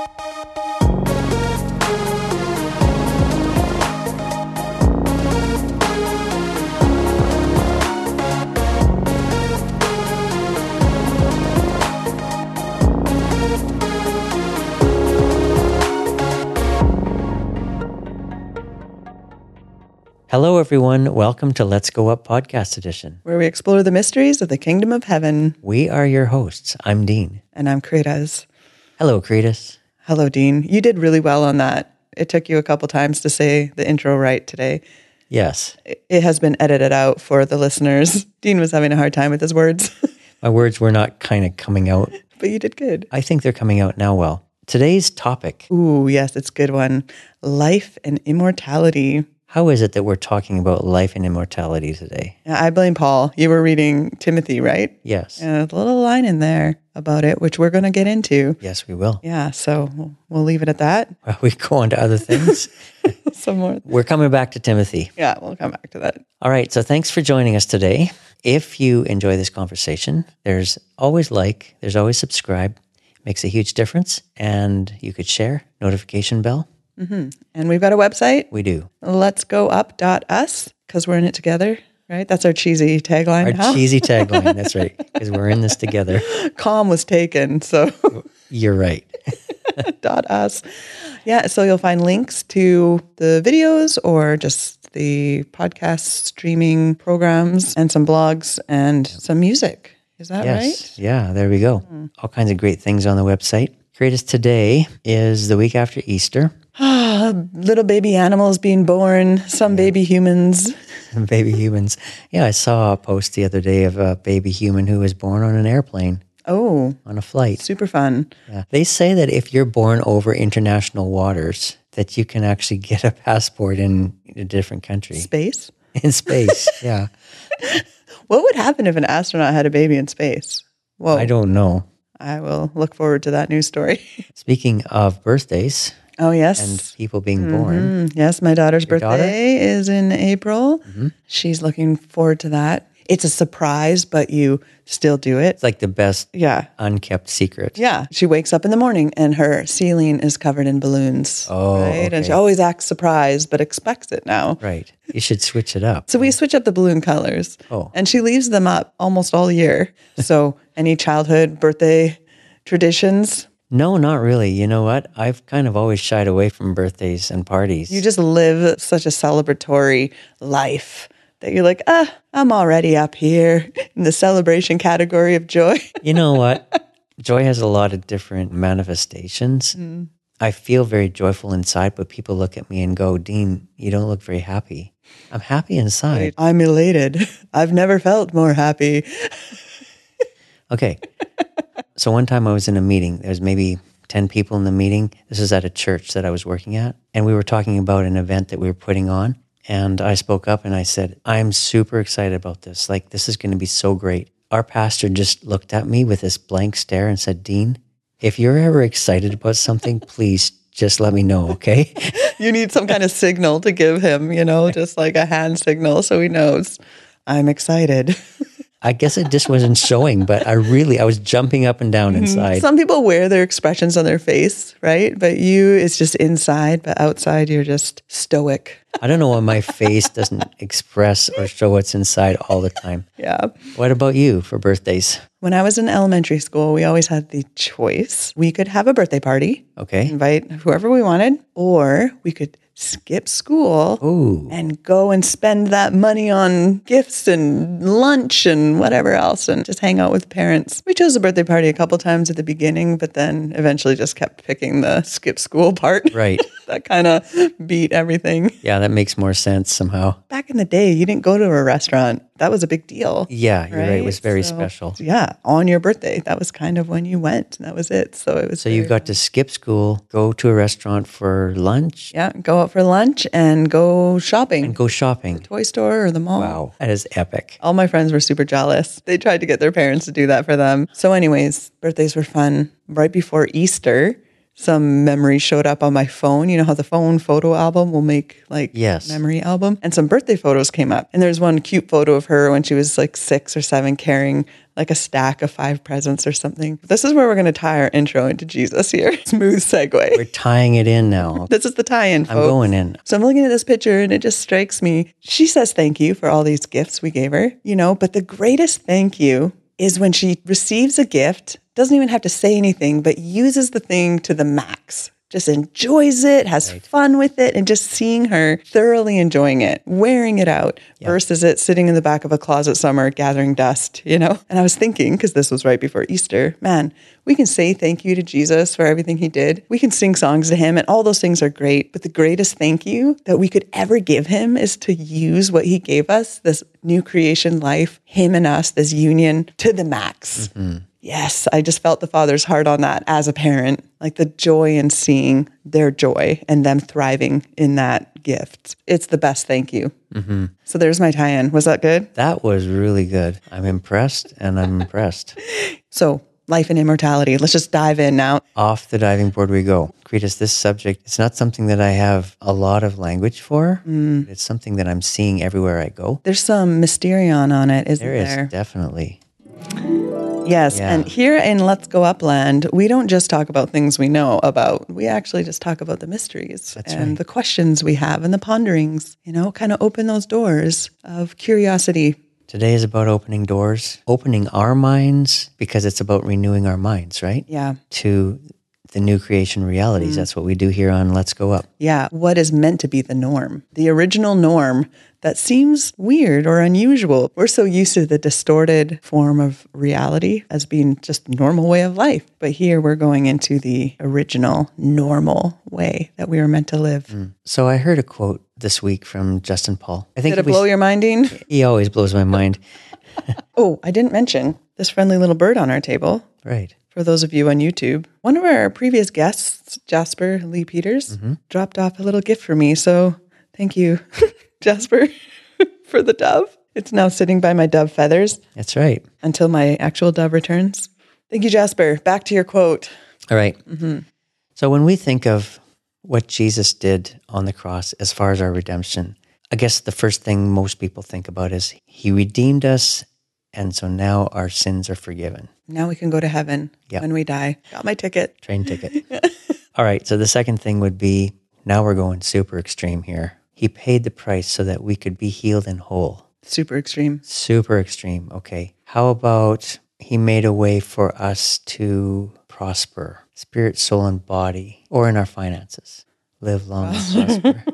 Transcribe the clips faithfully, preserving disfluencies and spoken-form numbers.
Hello, everyone. Welcome to Let's Go Up Podcast Edition, where we explore the mysteries of the kingdom of heaven. We are your hosts. I'm Dean. And I'm Cretas. Hello, Cretas. Hello, Dean. You did really well on that. It took you a couple times to say the intro right today. Yes. It has been edited out for the listeners. Dean was having a hard time with his words. My words were not kind of coming out. But you did good. I think they're coming out now well. Today's topic. Ooh, yes, it's a good one. Life and immortality. How is it that we're talking about life and immortality today? Yeah, I blame Paul. You were reading Timothy, right? Yes. And a little line in there about it, which we're going to get into. Yes, we will. Yeah, so we'll, we'll leave it at that. Well, we go on to other things. Some more. We're coming back to Timothy. Yeah, we'll come back to that. All right, so thanks for joining us today. If you enjoy this conversation, there's always like, there's always subscribe. It makes a huge difference. And you could share, notification bell. Mm-hmm. And we've got a website. We do. Let's go up dot us because we're in it together, right? That's our cheesy tagline. Our now. cheesy tagline. That's right. Because we're in this together. Com was taken, so you're right. dot us. Yeah, so you'll find links to the videos or just the podcast streaming programs and some blogs and some music. Is that yes. right? Yeah, there we go. Mm. All kinds of great things on the website. Greatest today is the week after Easter. Ah, little baby animals being born, some yeah. baby humans. Some baby humans. Yeah, I saw a post the other day of a baby human who was born on an airplane. Oh. On a flight. Super fun. Yeah. They say that if you're born over international waters, that you can actually get a passport in a different country. Space? In space, yeah. What would happen if an astronaut had a baby in space? Whoa. I don't know. I will look forward to that news story. Speaking of birthdays. Oh, yes. And people being mm-hmm. born. Yes, my daughter's Your birthday daughter? is in April. Mm-hmm. She's looking forward to that. It's a surprise, but you still do it. It's like the best yeah. unkept secret. Yeah. She wakes up in the morning and her ceiling is covered in balloons. Oh, right? okay. And she always acts surprised, but expects it now. Right. You should switch it up. So we switch up the balloon colors. Oh. And she leaves them up almost all year. So any childhood birthday traditions? No, not really. You know what? I've kind of always shied away from birthdays and parties. You just live such a celebratory life that you're like, ah, I'm already up here in the celebration category of joy. You know what? Joy has a lot of different manifestations. Mm. I feel very joyful inside, but people look at me and go, Dean, you don't look very happy. I'm happy inside. I'm elated. I've never felt more happy. Okay. So one time I was in a meeting. There was maybe ten people in the meeting. This is at a church that I was working at. And we were talking about an event that we were putting on. And I spoke up and I said, I'm super excited about this. Like, this is going to be so great. Our pastor just looked at me with this blank stare and said, Dean, if you're ever excited about something, please just let me know, okay? You need some kind of signal to give him, you know, just like a hand signal so he knows I'm excited. I guess it just wasn't showing, but I really, I was jumping up and down inside. Some people wear their expressions on their face, right? But you, it's just inside, but outside you're just stoic. I don't know why my face doesn't express or show what's inside all the time. Yeah. What about you for birthdays? When I was in elementary school, we always had the choice. We could have a birthday party. Okay. Invite whoever we wanted, or we could skip school Ooh. and go and spend that money on gifts and lunch and whatever else and just hang out with parents. We chose a birthday party a couple times at the beginning, but then eventually just kept picking the skip school part. Right. That kind of beat everything. Yeah, that makes more sense somehow. Back in the day, you didn't go to a restaurant. That was a big deal. Yeah, you're right. right. It was very so, special. Yeah, on your birthday. That was kind of when you went. That was it. So it was. So you got fun. to skip school, go to a restaurant for lunch. Yeah, go out for lunch and go shopping. And go shopping. The toy store or the mall. Wow, that is epic. All my friends were super jealous. They tried to get their parents to do that for them. So anyways, birthdays were fun. Right before Easter, some memories showed up on my phone. You know how the phone photo album will make like yes. memory album? And some birthday photos came up. And there's one cute photo of her when she was like six or seven carrying like a stack of five presents or something. This is where we're going to tie our intro into Jesus here. Smooth segue. We're tying it in now. This is the tie-in, folks. I'm going in. So I'm looking at this picture and it just strikes me. She says thank you for all these gifts we gave her, you know, but the greatest thank you is when she receives a gift, doesn't even have to say anything, but uses the thing to the max. Just enjoys it, has right. fun with it, and just seeing her thoroughly enjoying it, wearing it out, yep. versus it sitting in the back of a closet somewhere gathering dust, you know? And I was thinking, because this was right before Easter, man, we can say thank you to Jesus for everything he did. We can sing songs to him, and all those things are great. But the greatest thank you that we could ever give him is to use what he gave us, this new creation life, him and us, this union, to the max. Mm-hmm. Yes, I just felt the Father's heart on that as a parent, like the joy in seeing their joy and them thriving in that gift. It's the best thank you. Mm-hmm. So there's my tie-in. Was that good? That was really good. I'm impressed and I'm impressed. So life and immortality. Let's just dive in now. Off the diving board we go. Cretus, this subject, it's not something that I have a lot of language for. Mm. It's something that I'm seeing everywhere I go. There's some mysterion on it, isn't there? There is, definitely. Yes, yeah. And here in Let's Go Upland, we don't just talk about things we know about. We actually just talk about the mysteries That's and right. the questions we have and the ponderings, you know, kind of open those doors of curiosity. Today is about opening doors, opening our minds, because it's about renewing our minds, right? Yeah. To the new creation realities. Mm. That's what we do here on Let's Go Up. Yeah. What is meant to be the norm, the original norm that seems weird or unusual. We're so used to the distorted form of reality as being just a normal way of life. But here we're going into the original normal way that we were meant to live. Mm. So I heard a quote this week from Justin Paul. I think Did it blow your mind, Dean? He always blows my mind. Oh, I didn't mention this friendly little bird on our table. Right. For those of you on YouTube, one of our previous guests, Jasper Lee Peters, mm-hmm. dropped off a little gift for me. So thank you, Jasper, for the dove. It's now sitting by my dove feathers. That's right. Until my actual dove returns. Thank you, Jasper. Back to your quote. All right. Mm-hmm. So when we think of what Jesus did on the cross as far as our redemption, I guess the first thing most people think about is he redeemed us, and so now our sins are forgiven. Now we can go to heaven yep. when we die. Got my ticket. Train ticket. All right. So the second thing would be, now we're going super extreme here. He paid the price so that we could be healed and whole. Super extreme. Super extreme. Okay. How about he made a way for us to prosper, spirit, soul, and body, or in our finances. Live long and prosper.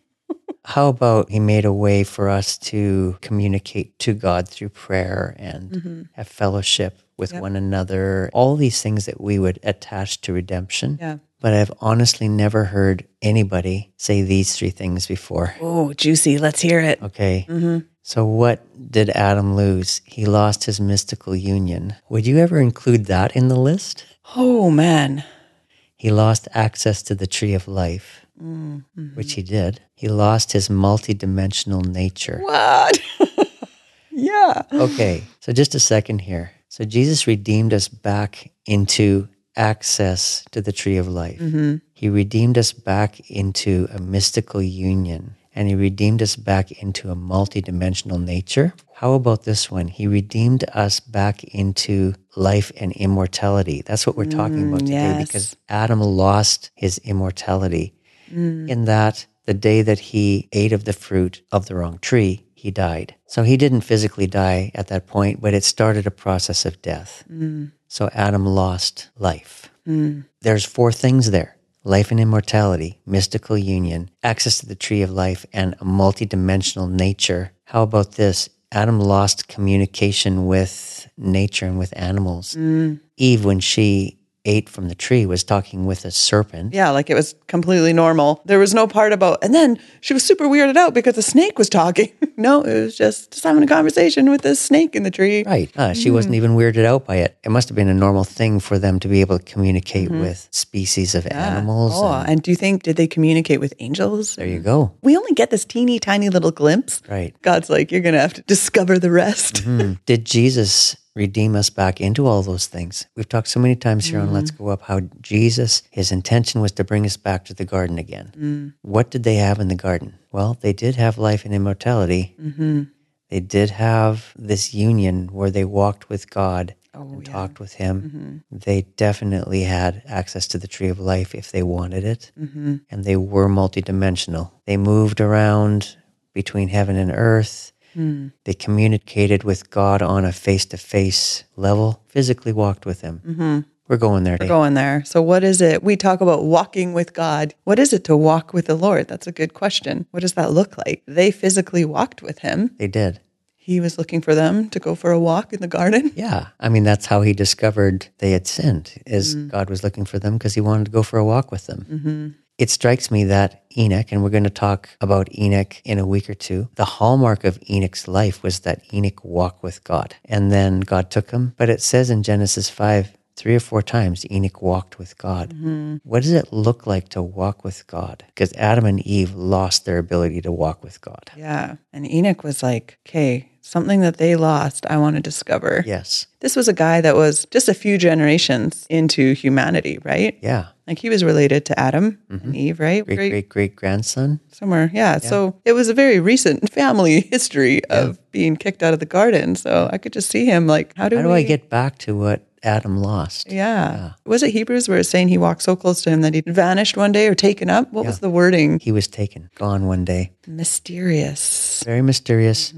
How about he made a way for us to communicate to God through prayer and mm-hmm. have fellowship with yep. one another, all these things that we would attach to redemption. Yeah. But I've honestly never heard anybody say these three things before. Oh, juicy. Let's hear it. Okay. Mm-hmm. So what did Adam lose? He lost his mystical union. Would you ever include that in the list? Oh, man. He lost access to the tree of life, mm-hmm. which he did. He lost his multidimensional nature. What? Yeah. Okay, so just a second here. So Jesus redeemed us back into access to the tree of life. Mm-hmm. He redeemed us back into a mystical union, and he redeemed us back into a multidimensional nature. How about this one? He redeemed us back into life and immortality. That's what we're talking about mm, today, yes. because Adam lost his immortality mm. in that the day that he ate of the fruit of the wrong tree, he died. So he didn't physically die at that point, but it started a process of death. Mm. So Adam lost life. Mm. There's four things there: life and immortality, mystical union, access to the tree of life, and a multidimensional nature. How about this? Adam lost communication with nature and with animals. Mm. Eve, when she ate from the tree, was talking with a serpent. Yeah, like it was completely normal. There was no part about, and then she was super weirded out because the snake was talking. No, it was just, just having a conversation with this snake in the tree. Right. Uh, she mm. wasn't even weirded out by it. It must have been a normal thing for them to be able to communicate mm-hmm. with species of yeah. animals. Oh, and, and do you think, did they communicate with angels? There you go. We only get this teeny tiny little glimpse. Right. God's like, you're going to have to discover the rest. Mm-hmm. Did Jesus redeem us back into all those things? We've talked so many times here mm. on Let's Go Up how Jesus, his intention was to bring us back to the garden again. Mm. What did they have in the garden? Well, they did have life and immortality. Mm-hmm. they did have this union where they walked with God Oh, and yeah. talked with him. Mm-hmm. They definitely had access to the tree of life if they wanted it. Mm-hmm. And they were multidimensional. They moved around between heaven and earth. Mm. They communicated with God on a face-to-face level, physically walked with him. Mm-hmm. We're going there. We're going there. So what is it? We talk about walking with God. What is it to walk with the Lord? That's a good question. What does that look like? They physically walked with him. They did. He was looking for them to go for a walk in the garden. Yeah. I mean, that's how he discovered they had sinned, is Mm. God was looking for them because he wanted to go for a walk with them. Mm-hmm. It strikes me that Enoch, and we're going to talk about Enoch in a week or two, the hallmark of Enoch's life was that Enoch walked with God. And then God took him. But it says in Genesis five, three or four times, Enoch walked with God. Mm-hmm. What does it look like to walk with God? Because Adam and Eve lost their ability to walk with God. Yeah. And Enoch was like, okay, something that they lost, I want to discover. Yes. This was a guy that was just a few generations into humanity, right? Yeah. Like he was related to Adam and Eve, right? Great, great, great grandson. Somewhere. Yeah. So it was a very recent family history of being kicked out of the garden. So I could just see him like, how do How do we I get back to what Adam lost? Yeah. Yeah. Was it Hebrews where it's saying he walked so close to him that he vanished one day or taken up? What was the wording? He was taken, gone one day. Mysterious. Very mysterious.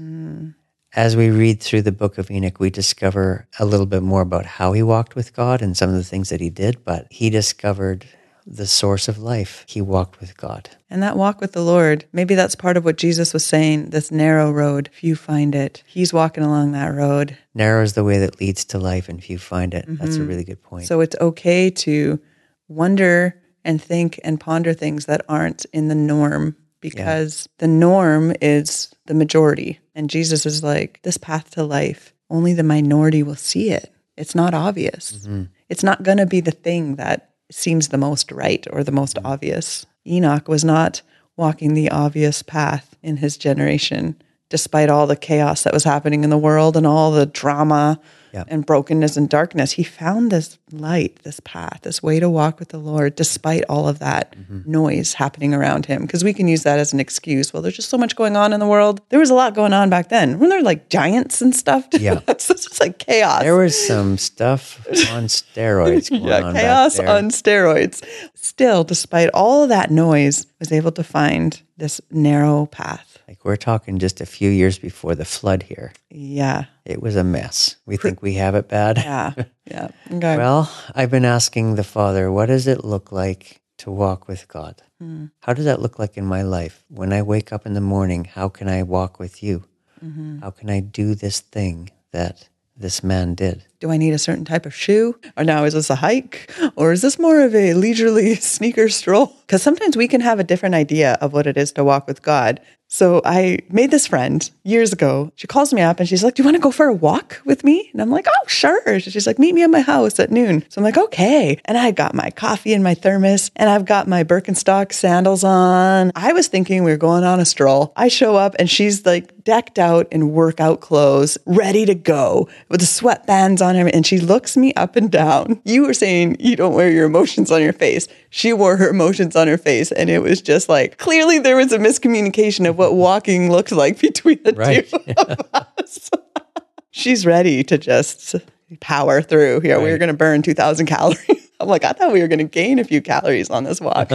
As we read through the book of Enoch, we discover a little bit more about how he walked with God and some of the things that he did, but he discovered the source of life. He walked with God. And that walk with the Lord, maybe that's part of what Jesus was saying, this narrow road, few find it. He's walking along that road. Narrow is the way that leads to life, and few find it. That's a really good point. So it's okay to wonder and think and ponder things that aren't in the norm, because the norm is the majority. And Jesus is like, this path to life, only the minority will see it. It's not obvious. Mm-hmm. It's not going to be the thing that seems the most right or the most Mm-hmm. obvious. Enoch was not walking the obvious path in his generation, despite all the chaos that was happening in the world and all the drama Yep. and brokenness and darkness. He found this light, this path, this way to walk with the Lord, despite all of that Mm-hmm. noise happening around him. Because we can use that as an excuse. Well, there's just so much going on in the world. There was a lot going on back then. Weren't there like giants and stuff? Yeah. It's just like chaos. There was some stuff on steroids going yeah, on chaos back there. on steroids. Still, despite all of that noise, was able to find this narrow path. Like we're talking just a few years before the flood here. Yeah. It was a mess. We think we have it bad. Yeah. Yeah. Okay. Well, I've been asking the Father, what does it look like to walk with God? Hmm. How does that look like in my life? When I wake up in the morning, how can I walk with you? Mm-hmm. How can I do this thing that this man did? Do I need a certain type of shoe? Or now is this a hike? Or is this more of a leisurely sneaker stroll? Because sometimes we can have a different idea of what it is to walk with God. So I made this friend years ago. She calls me up and she's like, do you want to go for a walk with me? And I'm like, oh, sure. She's like, meet me at my house at noon. So I'm like, okay. And I got my coffee in my thermos and I've got my Birkenstock sandals on. I was thinking we were going on a stroll. I show up and she's like decked out in workout clothes, ready to go with the sweatbands on her. And she looks me up and down. You were saying you don't wear your emotions on your face. She wore her emotions on her face. And it was just like, clearly there was a miscommunication of what walking looked like between the Right. two of us. She's ready to just power through. Here, we were Right. going to burn two thousand calories. I'm like, I thought we were going to gain a few calories on this walk.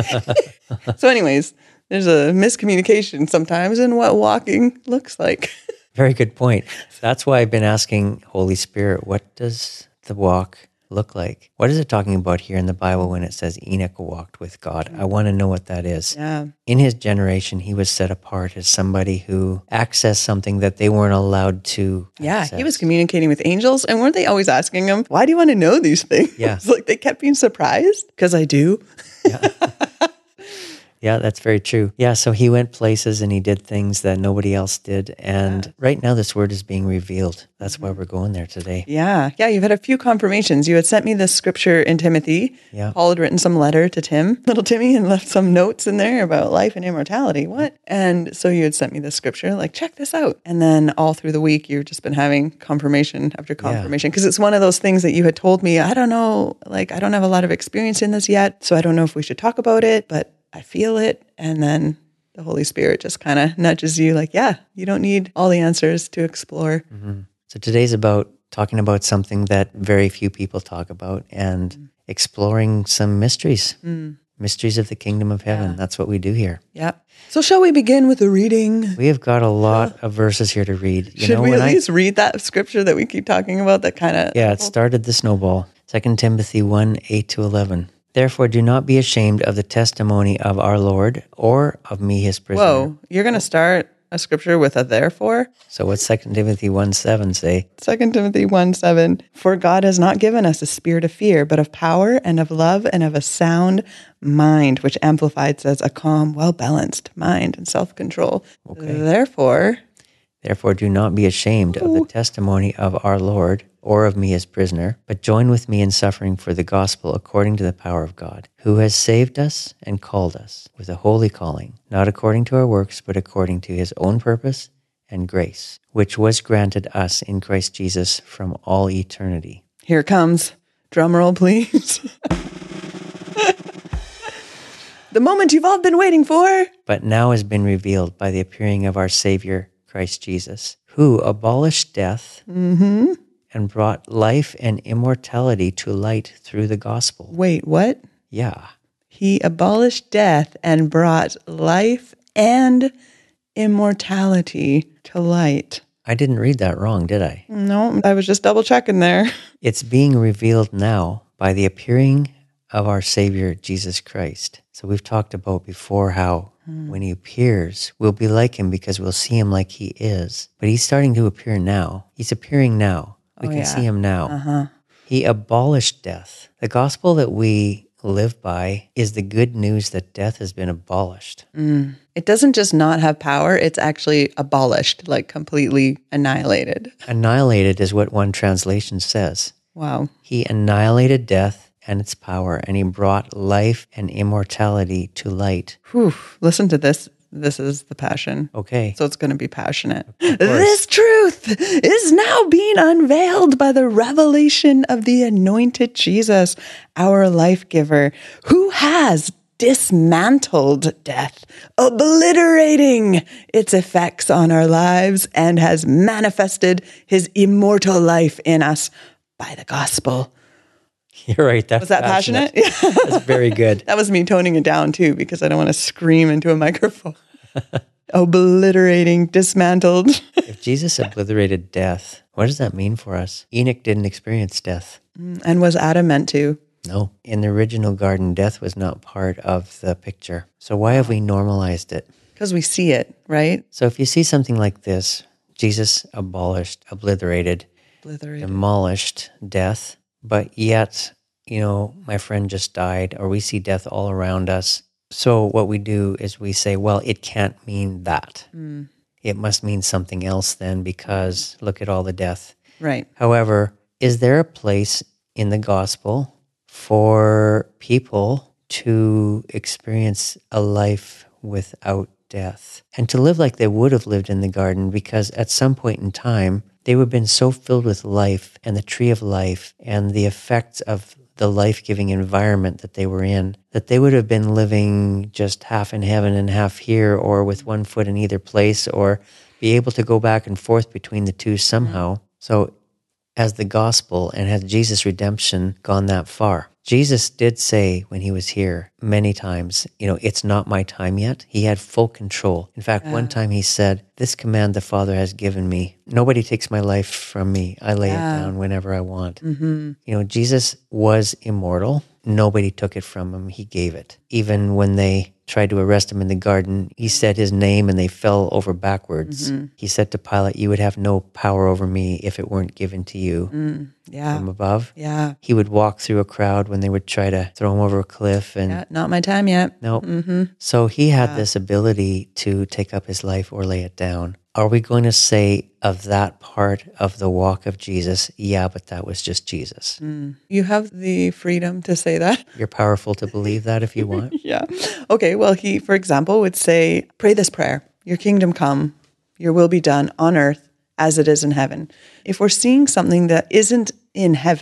So anyways, there's a miscommunication sometimes in what walking looks like. Very good point. That's why I've been asking Holy Spirit, what does the walk look like? What is it talking about here in the Bible when it says Enoch walked with God? I want to know what that is. Yeah. In his generation, he was set apart as somebody who accessed something that they weren't allowed to Yeah, access. he was communicating with angels. And weren't they always asking him, why do you want to know these things? Yeah. It's like they kept being surprised. Because I do. Yeah, that's very true. Yeah, so he went places and he did things that nobody else did. And right now this word is being revealed. That's why we're going there today. Yeah. Yeah. You've had a few confirmations. You had sent me this scripture in Timothy. Yeah. Paul had written some letter to Tim, little Timmy, and left some notes in there about life and immortality. What? And so you had sent me this scripture, like, check this out. And then all through the week, you've just been having confirmation after confirmation. Because it's one of those things that you had told me, I don't know, like, I don't have a lot of experience in this yet. So I don't know if we should talk about it, but I feel it. And then the Holy Spirit just kind of nudges you like, yeah, you don't need all the answers to explore. Mm-hmm. So today's about talking about something that very few people talk about and mm. exploring some mysteries, mm. mysteries of the kingdom of heaven. Yeah. That's what we do here. Yeah. So shall we begin with the reading? We have got a lot of verses here to read. You Should know, we at I, least read that scripture that we keep talking about that kind of... Yeah, it started the snowball. Second Timothy one, eight to eleven. Therefore, do not be ashamed of the testimony of our Lord or of me, his prisoner. Whoa, you're going to start a scripture with a therefore? So what's Second Timothy one, seven say? Second Timothy one, seven. For God has not given us a spirit of fear, but of power and of love and of a sound mind, which amplified says a calm, well-balanced mind and self-control. Okay. Therefore... Therefore, do not be ashamed Ooh. of the testimony of our Lord or of me as prisoner, but join with me in suffering for the gospel according to the power of God, who has saved us and called us with a holy calling, not according to our works, but according to his own purpose and grace, which was granted us in Christ Jesus from all eternity. Here it comes. Drum roll, please. The moment you've all been waiting for. But now has been revealed by the appearing of our Savior, Christ Jesus, who abolished death mm-hmm. and brought life and immortality to light through the gospel. Wait, what? Yeah. He abolished death and brought life and immortality to light. I didn't read that wrong, did I? No, I was just double checking there. It's being revealed now by the appearing of our Savior, Jesus Christ. So we've talked about before how hmm. when he appears, we'll be like him because we'll see him like he is. But he's starting to appear now. He's appearing now. We oh, can yeah. see him now. Uh-huh. He abolished death. The gospel that we live by is the good news that death has been abolished. Mm. It doesn't just not have power, it's actually abolished, like completely annihilated. Annihilated is what one translation says. Wow. He annihilated death and its power, and he brought life and immortality to light. Whew. Listen to this. This is the passion. Okay. So it's going to be passionate. This truth is now being unveiled by the revelation of the anointed Jesus, our life giver, who has dismantled death, obliterating its effects on our lives, and has manifested his immortal life in us by the gospel. You're right. That's was that passionate? passionate? Yeah. That's very good. That was me toning it down too, because I don't want to scream into a microphone. Obliterating, dismantled. If Jesus obliterated death, what does that mean for us? Enoch didn't experience death. And was Adam meant to? No. In the original garden, death was not part of the picture. So why have we normalized it? Because we see it, right? So if you see something like this, Jesus abolished, obliterated, obliterated. demolished death, but yet, you know, my friend just died, or we see death all around us. So what we do is we say, well, it can't mean that. Mm. It must mean something else then, because look at all the death. Right. However, is there a place in the gospel for people to experience a life without death and to live like they would have lived in the garden? Because at some point in time, they would have been so filled with life and the tree of life and the effects of the life-giving environment that they were in, that they would have been living just half in heaven and half here, or with one foot in either place, or be able to go back and forth between the two somehow. So has the gospel and has Jesus' redemption gone that far? Jesus did say when he was here many times, you know, it's not my time yet. He had full control. In fact, yeah. one time he said, this command the Father has given me. Nobody takes my life from me. I lay yeah. it down whenever I want. Mm-hmm. You know, Jesus was immortal. Nobody took it from him. He gave it. Even when they tried to arrest him in the garden, he said his name and they fell over backwards. Mm-hmm. He said to Pilate, you would have no power over me if it weren't given to you mm, yeah. from above. Yeah. He would walk through a crowd when they would try to throw him over a cliff. And yeah, not my time yet. No. Nope. Mm-hmm. So he had yeah. this ability to take up his life or lay it down. Are we going to say of that part of the walk of Jesus, yeah, but that was just Jesus? Mm. You have the freedom to say that. You're powerful to believe that if you want. Yeah. Okay, well, he, for example, would say, pray this prayer, your kingdom come, your will be done on earth as it is in heaven. If we're seeing something that isn't in heaven,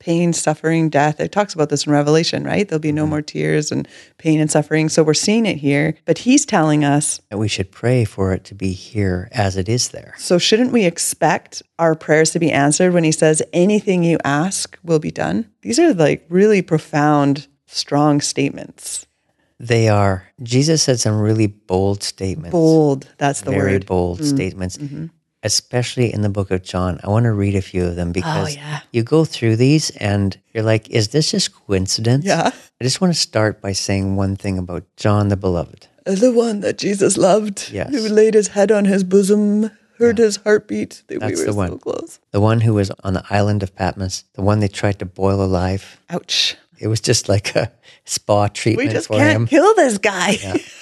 pain, suffering, death. It talks about this in Revelation, right? There'll be no more tears and pain and suffering. So we're seeing it here. But he's telling us, And we should pray for it to be here as it is there. so shouldn't we expect our prayers to be answered when he says, anything you ask will be done? These are like really profound, strong statements. They are. Jesus said some really bold statements. Bold, that's the very word. bold statements, especially in the book of John. I want to read a few of them because yeah. you go through these and you're like, is this just coincidence? Yeah. I just want to start by saying one thing about John the Beloved. The one that Jesus loved, Yes. who laid his head on his bosom, heard his heartbeat. That That's we were the so one. close. The one who was on the island of Patmos, the one they tried to boil alive. Ouch. It was just like a spa We treatment just for can't him. kill this guy.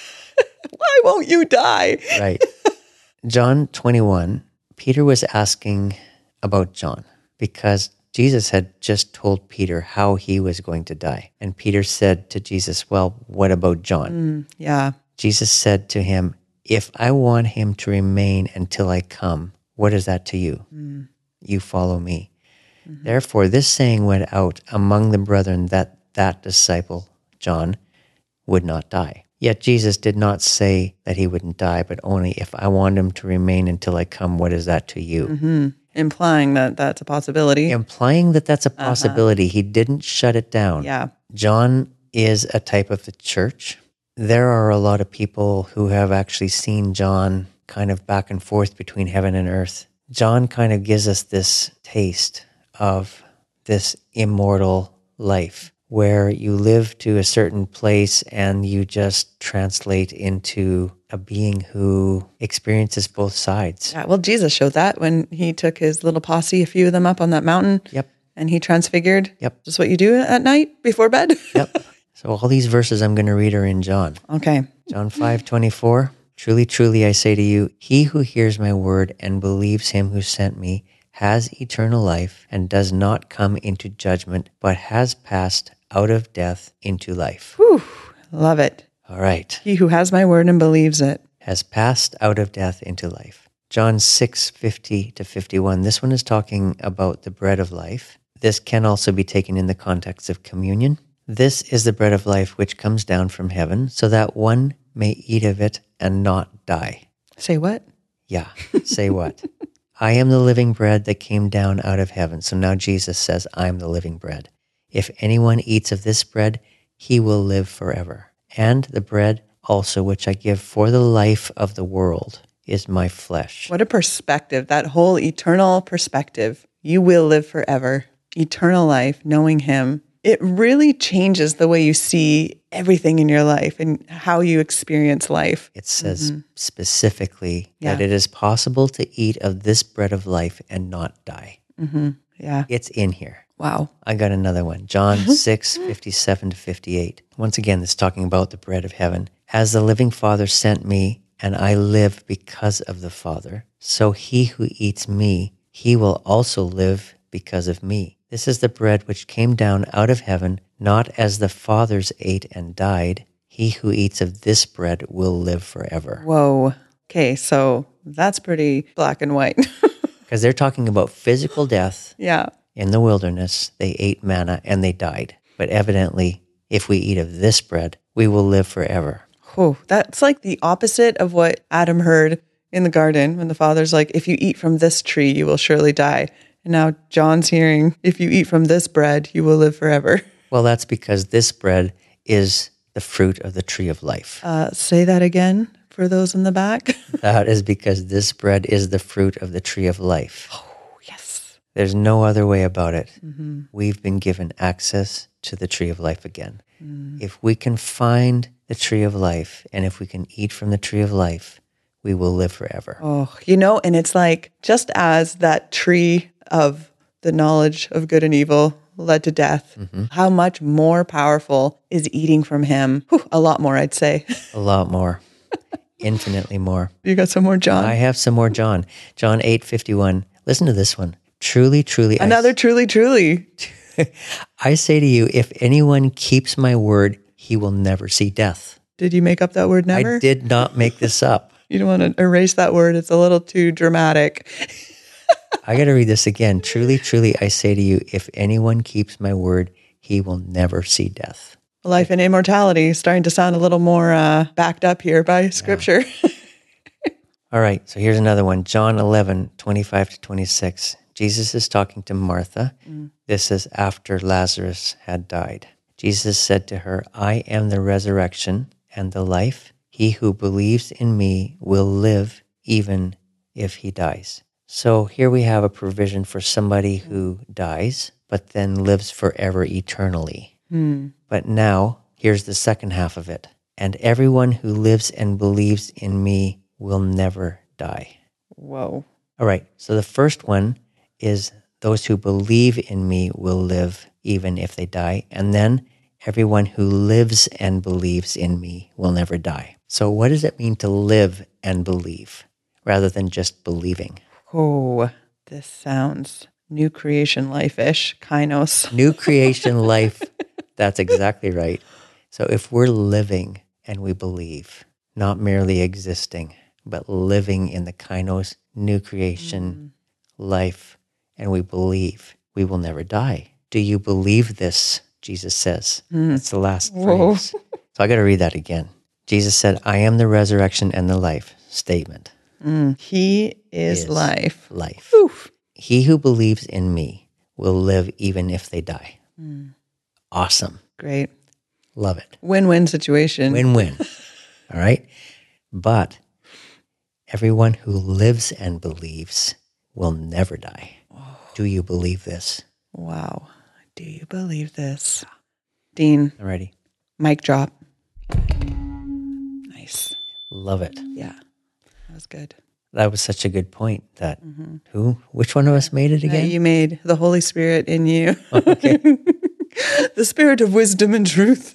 Why won't you die? Right. John twenty-one, Peter was asking about John because Jesus had just told Peter how he was going to die. And Peter said to Jesus, well, what about John? Yeah. Jesus said to him, if I want him to remain until I come, what is that to you? You follow me. Therefore, this saying went out among the brethren that that disciple, John, would not die. Yet Jesus did not say that he wouldn't die, but only if I want him to remain until I come, what is that to you? Implying that that's a possibility. Implying that that's a possibility. He didn't shut it down. Yeah. John is a type of the church. There are a lot of people who have actually seen John kind of back and forth between heaven and earth. John kind of gives us this taste of this immortal life where you live to a certain place and you just translate into a being who experiences both sides. Yeah. Well, Jesus showed that when he took his little posse, a few of them up on that mountain. Yep. And he transfigured. Yep. Just what you do at night before bed. Yep. So all these verses I'm going to read are in John. Okay. John five twenty-four. Truly, truly, I say to you, he who hears my word and believes him who sent me has eternal life and does not come into judgment, but has passed out of death into life. Whew. Love it. All right. He who has my word and believes it. Has passed out of death into life. John six fifty to fifty-one. This one is talking about the bread of life. This can also be taken in the context of communion. This is the bread of life which comes down from heaven, so that one may eat of it and not die. Say what? Yeah, say what? I am the living bread that came down out of heaven. So now Jesus says, I am the living bread. If anyone eats of this bread, he will live forever. And the bread also which I give for the life of the world is my flesh. What a perspective. That whole eternal perspective. You will live forever. Eternal life, knowing him. It really changes the way you see everything in your life and how you experience life. It says specifically Yeah. that it is possible to eat of this bread of life and not die. Yeah. It's in here. Wow. I got another one. John six fifty-seven to fifty-eight. Once again, it's talking about the bread of heaven. As the living Father sent me, and I live because of the Father, so he who eats me, he will also live because of me. This is the bread which came down out of heaven, not as the fathers ate and died. He who eats of this bread will live forever. Whoa. Okay, so that's pretty black and white. Because they're talking about physical death. Yeah. In the wilderness, they ate manna and they died. But evidently, if we eat of this bread, we will live forever. Oh, that's like the opposite of what Adam heard in the garden when the Father's like, if you eat from this tree, you will surely die. And now John's hearing, if you eat from this bread, you will live forever. Well, that's because this bread is the fruit of the tree of life. Uh, say that again for those in the back. That is because this bread is the fruit of the tree of life. Oh, yes. There's no other way about it. Mm-hmm. We've been given access to the tree of life again. Mm. If we can find the tree of life and if we can eat from the tree of life, we will live forever. Oh, you know, and it's like just as that tree of the knowledge of good and evil led to death, mm-hmm. how much more powerful is eating from him? Whew, a lot more, I'd say. A lot more. Infinitely more. You got some more, John? I have some more, John. John eight fifty-one. Listen to this one. Truly, truly. Another I, truly, truly. I say to you, if anyone keeps my word, he will never see death. Did you make up that word, never? I did not make this up. You don't want to erase that word. It's a little too dramatic. I got to read this again. Truly, truly, I say to you, if anyone keeps my word, he will never see death. Life and immortality starting to sound a little more uh, backed up here by scripture. Yeah. All right, so here's another one. John eleven, twenty-five to twenty-six. Jesus is talking to Martha. Mm. This is after Lazarus had died. Jesus said to her, I am the resurrection and the life. He who believes in me will live even if he dies. So here we have a provision for somebody who dies, but then lives forever eternally. Mm. But now, here's the second half of it. And everyone who lives and believes in me will never die. Whoa. All right, so the first one is those who believe in me will live even if they die. And then everyone who lives and believes in me will never die. So what does it mean to live and believe rather than just believing? Oh, this sounds new creation life-ish, kainos. New creation life. That's exactly right. So if we're living and we believe, not merely existing, but living in the kainos, new creation mm. life, and we believe, we will never die. Do you believe this? Jesus says. Mm. That's the last Whoa. Phrase. So I got to read that again. Jesus said, I am the resurrection and the life. Statement. Mm. He is, is life. Life. Oof. He who believes in me will live even if they die. Mm. Awesome. Great. Love it. Win-win situation. Win-win. All right. But everyone who lives and believes will never die. Oh. Do you believe this? Wow. Do you believe this? Dean. Alrighty. Mic drop. Nice. Love it. Yeah. That was good. That was such a good point that mm-hmm. who, which one of us made it again? Uh, you made the Holy Spirit in you. Oh, okay. The spirit of wisdom and truth.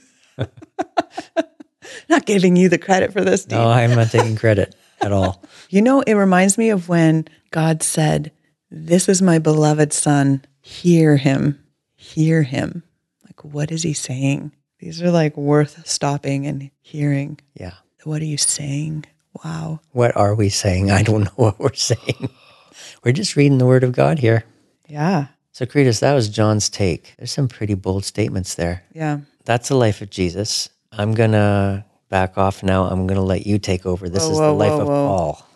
Not giving you the credit for this, Dean. No, I'm not taking credit at all. You know, it reminds me of when God said, this is my beloved son, hear him, hear him. Like, what is he saying? These are like worth stopping and hearing. Yeah. What are you saying? Wow. What are we saying? I don't know what we're saying. We're just reading the word of God here. Yeah. So, Cretus, that was John's take. There's some pretty bold statements there. Yeah. That's the life of Jesus. I'm going to back off now. I'm going to let you take over. This whoa, is whoa, the life whoa, of whoa. Paul.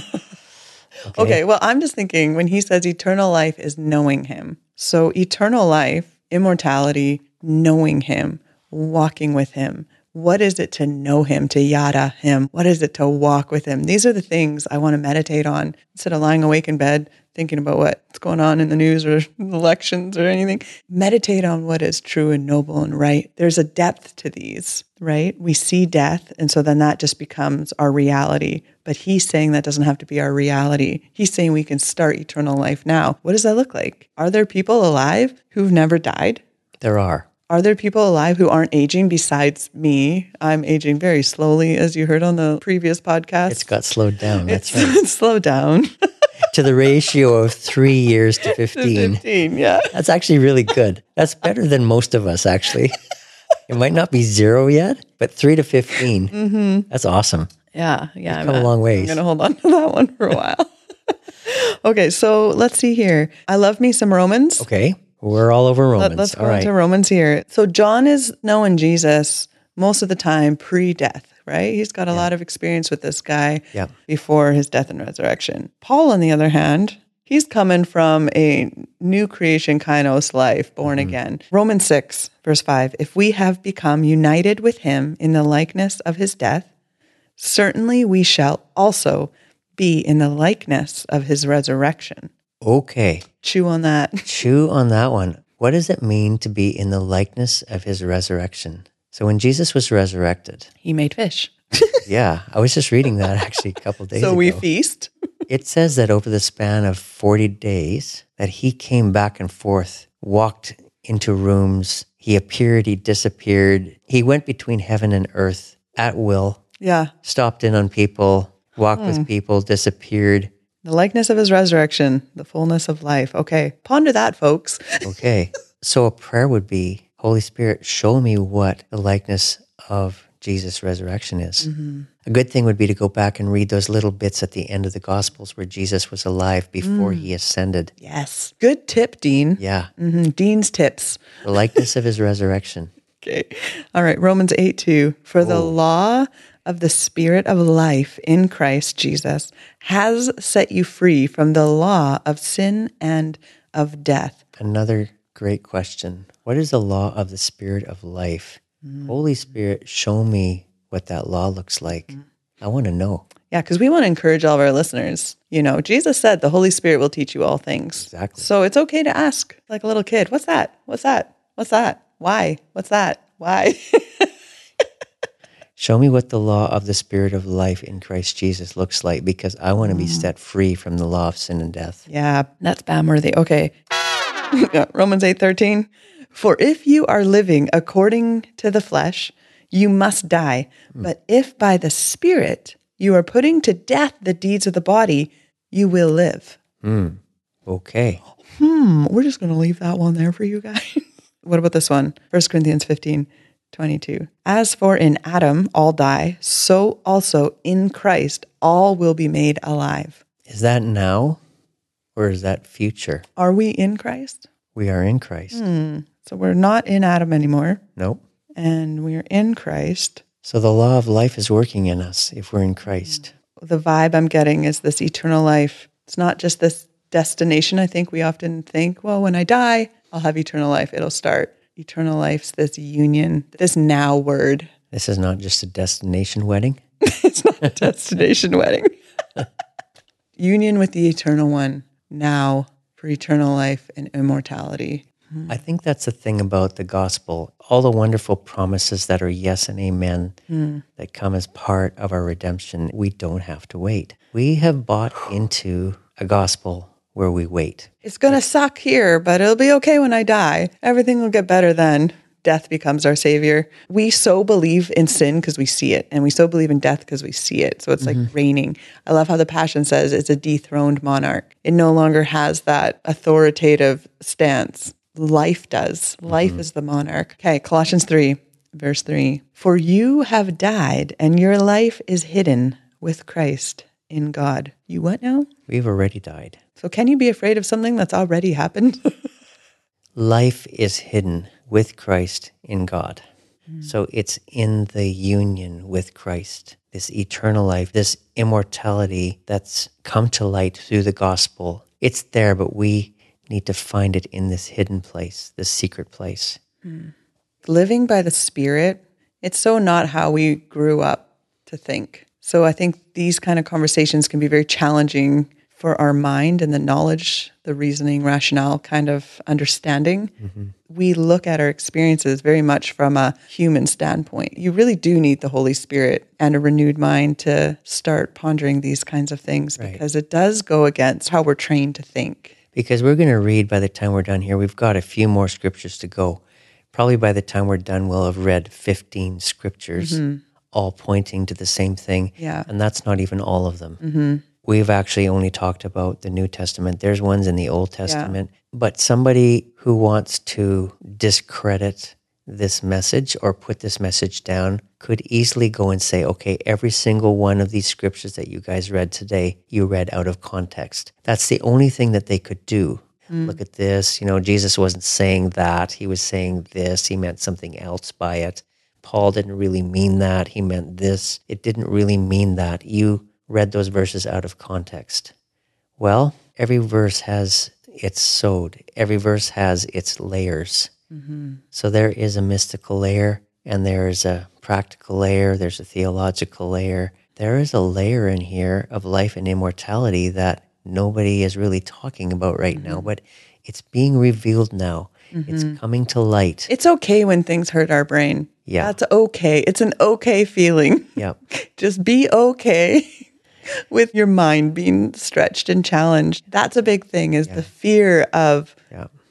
Life. okay. okay, well, I'm just thinking when he says eternal life is knowing him. So eternal life, immortality, knowing him, walking with him. What is it to know him, to yada him? What is it to walk with him? These are the things I want to meditate on instead of lying awake in bed thinking about what's going on in the news or elections or anything. Meditate on what is true and noble and right. There's a depth to these, right? We see death, and so then that just becomes our reality. But he's saying that doesn't have to be our reality. He's saying we can start eternal life now. What does that look like? Are there people alive who've never died? There are. Are there people alive who aren't aging besides me? I'm aging very slowly, as you heard on the previous podcast. It's got slowed down. That's it's, right. It's slowed down. To the ratio of three years to fifteen. To fifteen, yeah. That's actually really good. That's better than most of us, actually. It might not be zero yet, but three to fifteen. Mm-hmm. That's awesome. Yeah, yeah. You've come a long ways. I'm going to hold on to that one for a while. Okay, so let's see here. I love me some Romans. Okay. We're all over Romans. Let, let's go all right. into Romans here. So John is knowing Jesus most of the time pre-death, right? He's got a yeah. lot of experience with this guy yeah. before his death and resurrection. Paul, on the other hand, he's coming from a new creation kainos life, born mm-hmm. again. Romans six, verse five, if we have become united with him in the likeness of his death, certainly we shall also be in the likeness of his resurrection. Okay. Chew on that. Chew on that one. What does it mean to be in the likeness of his resurrection? So when Jesus was resurrected, he made fish. Yeah, I was just reading that actually a couple days so ago. So we feast. It says that over the span of forty days, that he came back and forth, walked into rooms, he appeared, he disappeared. He went between heaven and earth at will. Yeah. Stopped in on people, walked hmm. with people, disappeared. The likeness of his resurrection, the fullness of life. Okay, ponder that, folks. Okay, so a prayer would be, Holy Spirit, show me what the likeness of Jesus' resurrection is. Mm-hmm. A good thing would be to go back and read those little bits at the end of the Gospels where Jesus was alive before mm. he ascended. Yes. Good tip, Dean. Yeah. Mm-hmm. Dean's tips. The likeness of his resurrection. Okay. All right. Romans eight two. For oh. the law of the Spirit of life in Christ Jesus has set you free from the law of sin and of death. Another great question. What is the law of the Spirit of life? Mm. Holy Spirit, show me what that law looks like. Mm. I want to know. Yeah, because we want to encourage all of our listeners. You know, Jesus said the Holy Spirit will teach you all things. Exactly. So it's okay to ask like a little kid, what's that? What's that? What's that? Why? What's that? Why? Show me what the law of the Spirit of life in Christ Jesus looks like, because I want to be set free from the law of sin and death. Yeah, that's spam-worthy. Okay. Romans eight thirteen. For if you are living according to the flesh, you must die. Mm. But if by the Spirit you are putting to death the deeds of the body, you will live. Mm. Okay. Hmm. We're just going to leave that one there for you guys. What about this one? First Corinthians fifteen twenty-two. As for in Adam all die, so also in Christ all will be made alive. Is that now or is that future? Are we in Christ? We are in Christ. Hmm. So we're not in Adam anymore. Nope. And we're in Christ. So the law of life is working in us if we're in Christ. The vibe I'm getting is this eternal life. It's not just this destination. I think we often think, well, when I die, I'll have eternal life. It'll start. Eternal life's this union, this now word. This is not just a destination wedding. It's not a destination wedding. Union with the eternal one now for eternal life and immortality. I think that's the thing about the gospel. All the wonderful promises that are yes and amen mm. that come as part of our redemption, we don't have to wait. We have bought into a gospel where we wait. It's going to suck here, but it'll be okay when I die. Everything will get better then. Death becomes our savior. We so believe in sin because we see it, and we so believe in death because we see it. So it's mm-hmm. like reigning. I love how the Passion says it's a dethroned monarch. It no longer has that authoritative stance. Life does. Life mm-hmm. is the monarch. Okay, Colossians three, verse three. For you have died, and your life is hidden with Christ in God. You what now? We've already died. So can you be afraid of something that's already happened? Life is hidden with Christ in God. Mm. So it's in the union with Christ, this eternal life, this immortality that's come to light through the gospel. It's there, but we need to find it in this hidden place, this secret place. Mm. Living by the Spirit, it's so not how we grew up to think. So I think these kind of conversations can be very challenging for our mind and the knowledge, the reasoning, rationale kind of understanding. Mm-hmm. We look at our experiences very much from a human standpoint. You really do need the Holy Spirit and a renewed mind to start pondering these kinds of things right. because it does go against how we're trained to think. Because we're going to read by the time we're done here, we've got a few more scriptures to go. Probably by the time we're done, we'll have read fifteen scriptures, mm-hmm. all pointing to the same thing. Yeah. And that's not even all of them. Mm-hmm. We've actually only talked about the New Testament. There's ones in the Old Testament. Yeah. But somebody who wants to discredit this message or put this message down could easily go and say, okay, every single one of these scriptures that you guys read today, you read out of context. That's the only thing that they could do. Mm. Look at this. You know, Jesus wasn't saying that. He was saying this. He meant something else by it. Paul didn't really mean that. He meant this. It didn't really mean that. You read those verses out of context. Well, every verse has its sod. Every verse has its layers. Mm-hmm. So there is a mystical layer, and there is a practical layer. There's a theological layer. There is a layer in here of life and immortality that nobody is really talking about right mm-hmm. now, but it's being revealed now. Mm-hmm. It's coming to light. It's okay when things hurt our brain. Yeah. That's okay. It's an okay feeling. Yeah. Just be okay with your mind being stretched and challenged. That's a big thing is yeah. the fear of, yeah.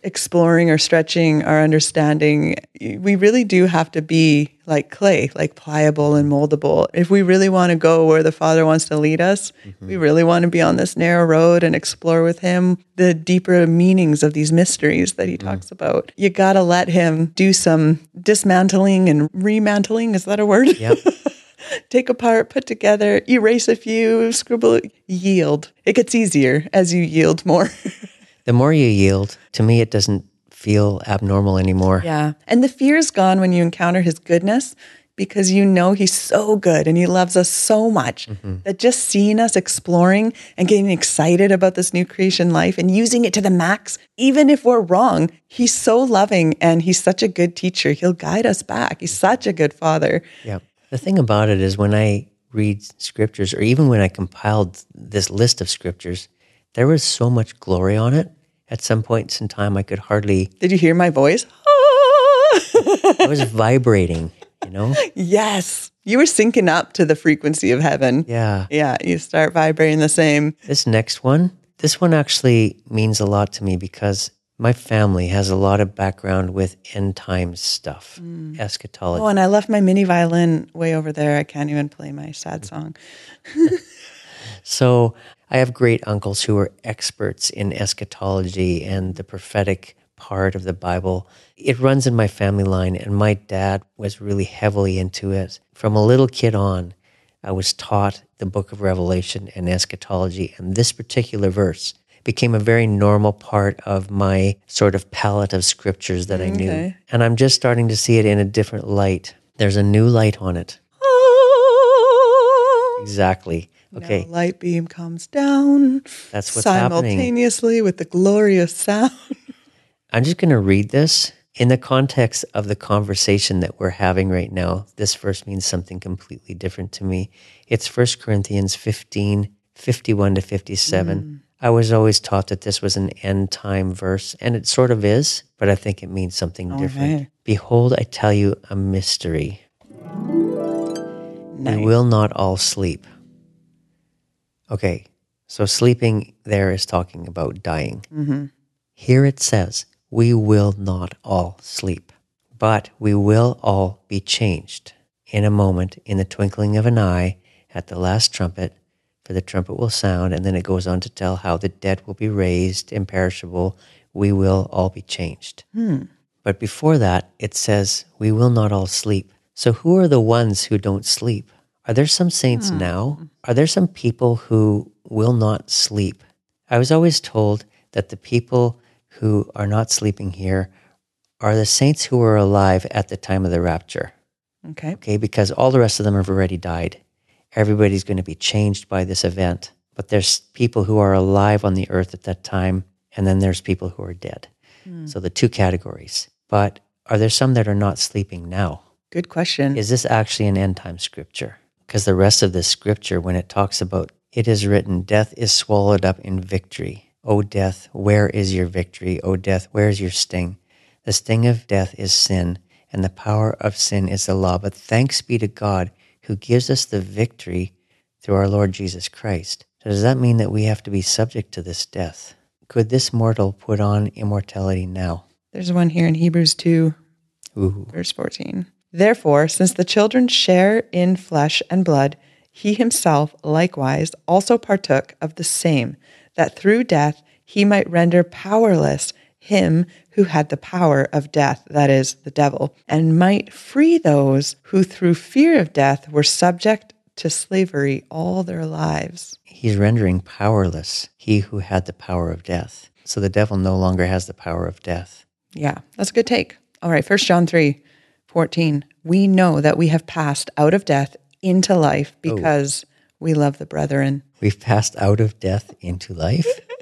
exploring or stretching our understanding, we really do have to be like clay, like pliable and moldable. If we really want to go where the Father wants to lead us, mm-hmm. we really want to be on this narrow road and explore with him the deeper meanings of these mysteries that he mm. talks about. You got to let him do some dismantling and remantling. Is that a word? Yep. Take apart, put together, erase a few, scribble, yield. It gets easier as you yield more. The more you yield, to me, it doesn't feel abnormal anymore. Yeah. And the fear is gone when you encounter his goodness, because you know he's so good and he loves us so much mm-hmm. that just seeing us exploring and getting excited about this new creation life and using it to the max, even if we're wrong, he's so loving and he's such a good teacher. He'll guide us back. He's such a good father. Yeah. The thing about it is when I read scriptures, or even when I compiled this list of scriptures, there was so much glory on it. At some points in time, I could hardly... Did you hear my voice? I was vibrating, you know? Yes. You were syncing up to the frequency of heaven. Yeah. Yeah, you start vibrating the same. This next one, this one actually means a lot to me because my family has a lot of background with end times stuff, mm. eschatology. Oh, and I left my mini violin way over there. I can't even play my sad song. So I have great uncles who are experts in eschatology and the prophetic part of the Bible. It runs in my family line, and my dad was really heavily into it. From a little kid on, I was taught the book of Revelation and eschatology, and this particular verse became a very normal part of my sort of palette of scriptures that I knew. Okay. And I'm just starting to see it in a different light. There's a new light on it. Oh. Exactly. Okay. Now a light beam comes down. That's what's simultaneously happening. With the glorious sound. I'm just going to read this in the context of the conversation that we're having right now. This verse means something completely different to me. It's First Corinthians fifteen, fifty-one to fifty-seven. Mm. I was always taught that this was an end time verse, and it sort of is, but I think it means something okay. different. Behold, I tell you a mystery. Nice. We will not all sleep. Okay, so sleeping there is talking about dying. Mm-hmm. Here it says, we will not all sleep, but we will all be changed in a moment, in the twinkling of an eye, at the last trumpet, for the trumpet will sound, and then it goes on to tell how the dead will be raised, imperishable, we will all be changed. Hmm. But before that, it says, we will not all sleep. So who are the ones who don't sleep? Are there some saints hmm. now? Are there some people who will not sleep? I was always told that the people who are not sleeping here are the saints who were alive at the time of the rapture. Okay. Okay, because all the rest of them have already died. Everybody's going to be changed by this event. But there's people who are alive on the earth at that time, and then there's people who are dead. Hmm. So the two categories. But are there some that are not sleeping now? Good question. Is this actually an end time scripture? Because the rest of this scripture, when it talks about, it is written, death is swallowed up in victory. O death, where is your victory? O death, where is your sting? The sting of death is sin, and the power of sin is the law. But thanks be to God who gives us the victory through our Lord Jesus Christ. So does that mean that we have to be subject to this death? Could this mortal put on immortality now? There's one here in Hebrews two, Ooh. verse fourteen. Therefore, since the children share in flesh and blood, he himself likewise also partook of the same, that through death he might render powerless him who had the power of death, that is, the devil, and might free those who through fear of death were subject to slavery all their lives. He's rendering powerless he who had the power of death. So the devil no longer has the power of death. Yeah, that's a good take. All right, First John three fourteen. We know that we have passed out of death into life because oh. we love the brethren. We've passed out of death into life?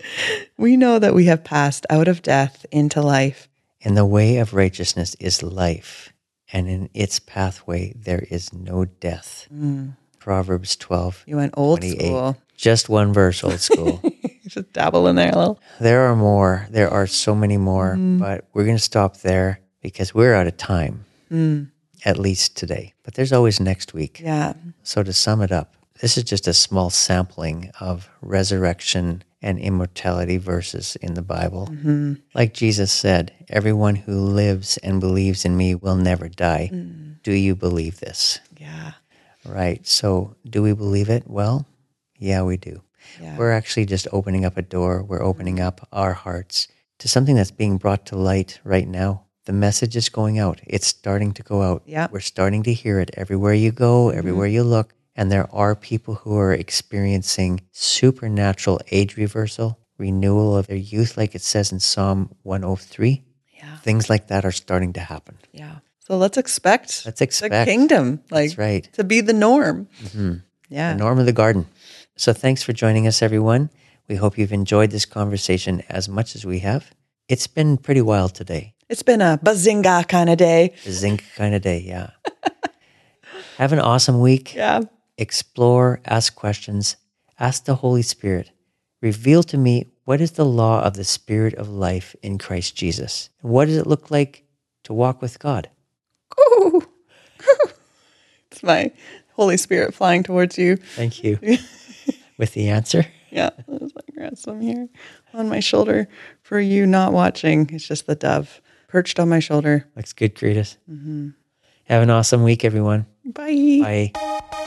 We know that we have passed out of death into life. And the way of righteousness is life, and in its pathway there is no death. Mm. Proverbs twelve. You went old school. Just one verse, old school. Just dabble in there a little. There are more. There are so many more, mm. but we're going to stop there because we're out of time, mm. at least today. But there's always next week. Yeah. So to sum it up, this is just a small sampling of resurrection and immortality verses in the Bible. Mm-hmm. Like Jesus said, everyone who lives and believes in me will never die. Mm. Do you believe this? Yeah. Right. So do we believe it? Well, yeah, we do. Yeah. We're actually just opening up a door. We're opening mm-hmm. up our hearts to something that's being brought to light right now. The message is going out. It's starting to go out. Yeah. We're starting to hear it everywhere you go, mm-hmm. everywhere you look. And there are people who are experiencing supernatural age reversal, renewal of their youth, like it says in Psalm one oh three. Yeah. Things like that are starting to happen. Yeah. So let's expect, let's expect the kingdom like, That's right. to be the norm. Mm-hmm. Yeah. The norm of the garden. So thanks for joining us, everyone. We hope you've enjoyed this conversation as much as we have. It's been pretty wild today. It's been a bazinga kind of day. Bazinga kind of day, yeah. Have an awesome week. Yeah. Explore, ask questions, ask the Holy Spirit. Reveal to me, what is the law of the Spirit of life in Christ Jesus? And what does it look like to walk with God? Ooh. It's my Holy Spirit flying towards you. Thank you. With the answer? Yeah, there's my grandson here on my shoulder. For you not watching, it's just the dove perched on my shoulder. Looks good, Cretus. Mm-hmm. Have an awesome week, everyone. Bye. Bye.